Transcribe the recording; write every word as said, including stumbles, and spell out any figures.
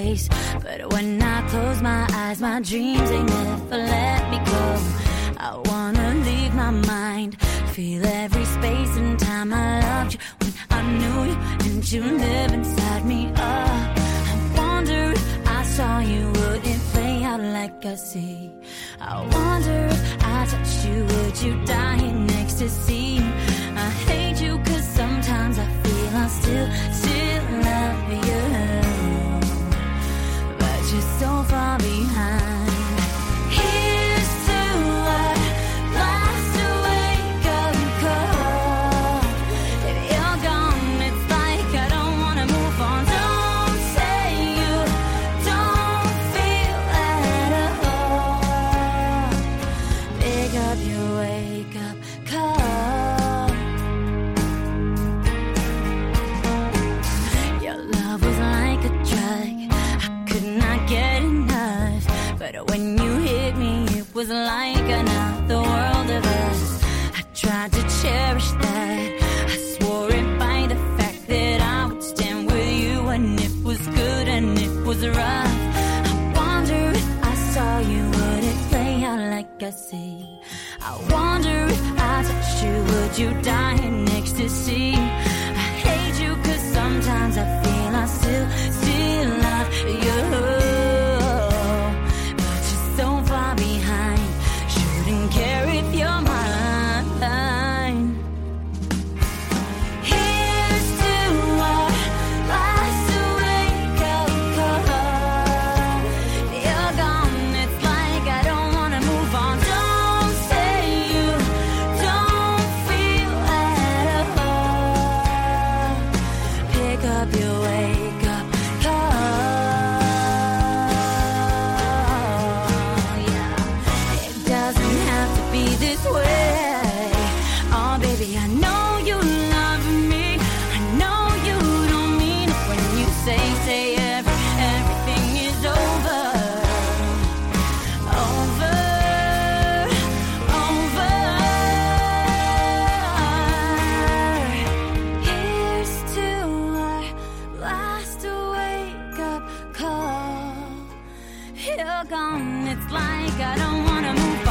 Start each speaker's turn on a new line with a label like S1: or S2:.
S1: place. But when I close my eyes, my dreams, they never let me go. I wanna leave my mind, feel every space and time. I loved you when I knew you, and you live inside me. Oh, I wonder if I saw you, would it play out like I see? I wonder if I touched you, would you die in ecstasy? I hate you cause sometimes I feel I still, still love you, but you're so far behind. Here's to our last wake up call. If you're gone, it's like I don't wanna move on. Don't say you don't feel at all. Pick up your wake up call. Your love was like a drug, I could not get enough. But when you hit me, it was like another world of us. I tried to cherish that, I swore it by the fact that I would stand with you when it was good and it was rough. I wonder if I saw you, would it play out like I see? I wonder if I touched you, would you die in ecstasy? I hate you cause sometimes I feel I still, still love you, but you're so far behind. Shouldn't care if you're mine. Here's to our last wake up call. You're gone, it's like I don't wanna move on. Don't say you don't feel at all. Pick up your wake up call. Yeah, it doesn't have to be this way. Oh baby, I know you love me, I know you don't mean it when you say, say every, everything is over. Over, over. Here's to our last wake up call. You're gone, it's like I don't wanna move on.